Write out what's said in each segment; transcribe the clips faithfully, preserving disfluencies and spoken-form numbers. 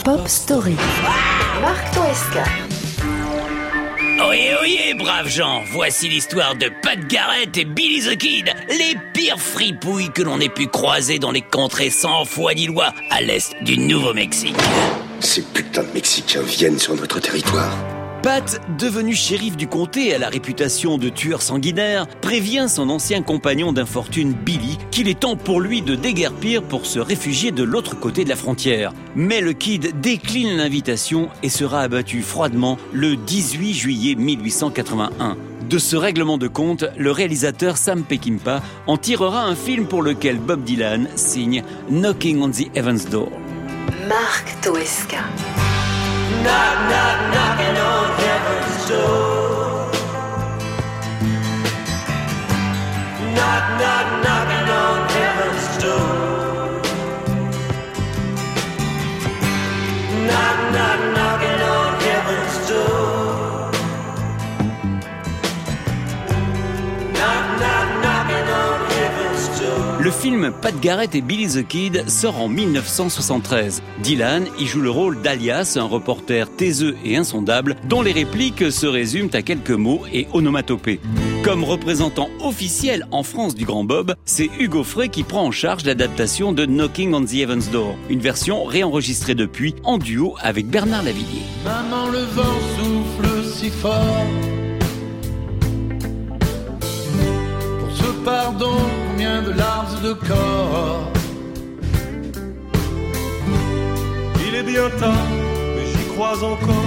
Pop Story. Marc Toesca. Oyez, oyez, braves gens, voici l'histoire de Pat Garrett et Billy the Kid, les pires fripouilles que l'on ait pu croiser dans les contrées sans foi ni loi à l'est du Nouveau-Mexique. Ces putains de Mexicains viennent sur notre territoire. Pat, devenu shérif du comté et à la réputation de tueur sanguinaire, prévient son ancien compagnon d'infortune Billy qu'il est temps pour lui de déguerpir pour se réfugier de l'autre côté de la frontière. Mais le Kid décline l'invitation et sera abattu froidement le dix-huit juillet mille huit cent quatre-vingt-un. De ce règlement de compte, le réalisateur Sam Peckinpah en tirera un film pour lequel Bob Dylan signe Knocking on the Heaven's Door. Marc Toesca. Knock, knock, knocking on heaven's door. Knock, knock, knocking on heaven's door. Knock, knock, knocking on heaven's door. Knock, knock, knocking on heaven's door. Le film Pat Garrett et Billy the Kid sort en mille neuf cent soixante-treize. Dylan y joue le rôle d'Alias, un reporter taiseux et insondable dont les répliques se résument à quelques mots et onomatopées. Comme représentant officiel en France du Grand Bob, c'est Hugo Frey qui prend en charge l'adaptation de Knocking on the Heaven's Door, une version réenregistrée depuis en duo avec Bernard Lavilliers. Maman, le vent souffle si fort. Pour ce pardon, combien de larmes de corps. Il est bien tard, mais j'y crois encore.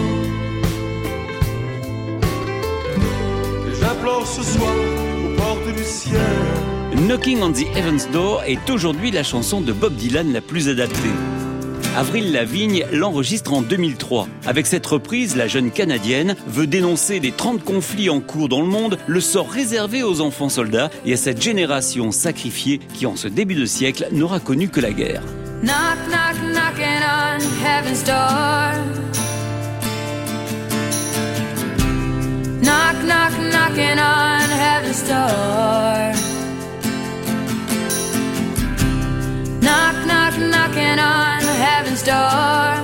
Et j'implore ce soir aux portes du ciel. Knocking on the Heaven's Door est aujourd'hui la chanson de Bob Dylan la plus adaptée. Avril Lavigne l'enregistre en deux mille trois. Avec cette reprise, la jeune Canadienne veut dénoncer les trente conflits en cours dans le monde, le sort réservé aux enfants soldats et à cette génération sacrifiée qui, en ce début de siècle, n'aura connu que la guerre. Knock, knock, knocking on heaven's door. Knock, knock, knocking on heaven's door. Knock, knock, knocking on heaven's door.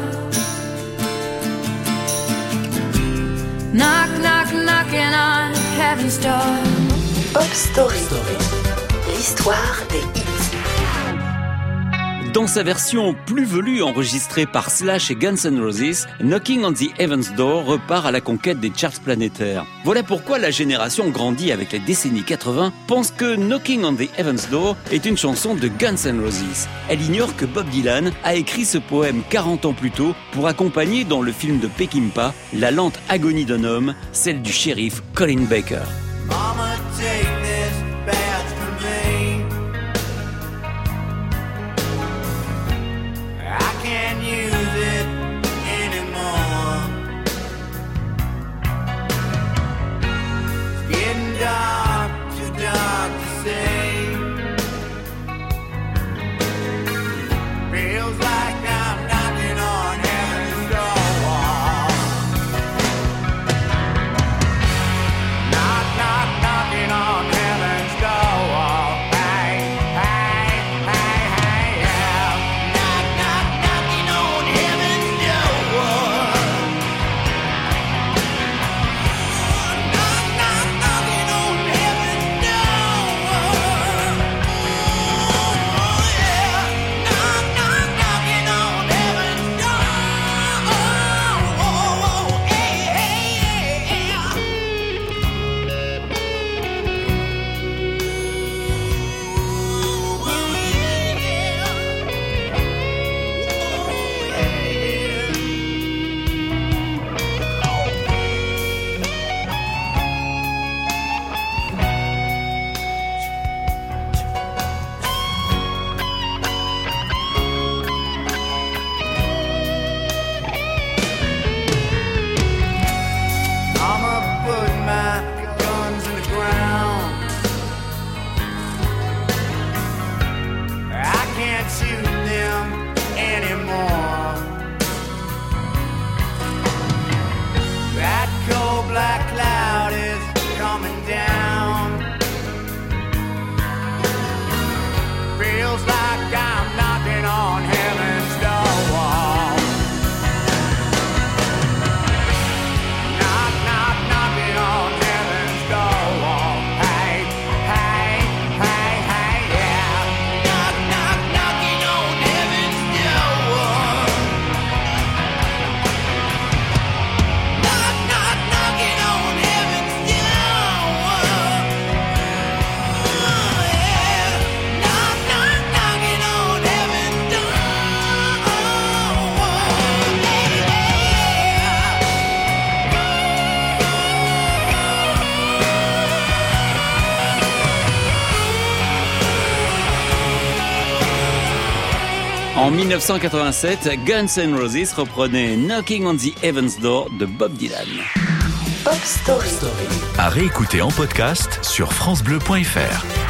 Knock, knock, knocking on heaven's door. Pop Story. L'histoire des hits. Dans sa version plus velue enregistrée par Slash et Guns N' Roses, Knocking on the Heaven's Door repart à la conquête des charts planétaires. Voilà pourquoi la génération grandie avec les décennies quatre-vingts pense que Knocking on the Heaven's Door est une chanson de Guns N' Roses. Elle ignore que Bob Dylan a écrit ce poème quarante ans plus tôt pour accompagner dans le film de Peckinpah la lente agonie d'un homme, celle du shérif Colin Baker. Mama, take this badge from me. I can't use it anymore. It's getting dark, too dark to see. Feels like I'm knocking on heaven's door. Knock, knock, knock. En dix-neuf cent quatre-vingt-sept, Guns N' Roses reprenait Knocking on the Heaven's Door de Bob Dylan. Pop Story. À réécouter en podcast sur francebleu point fr.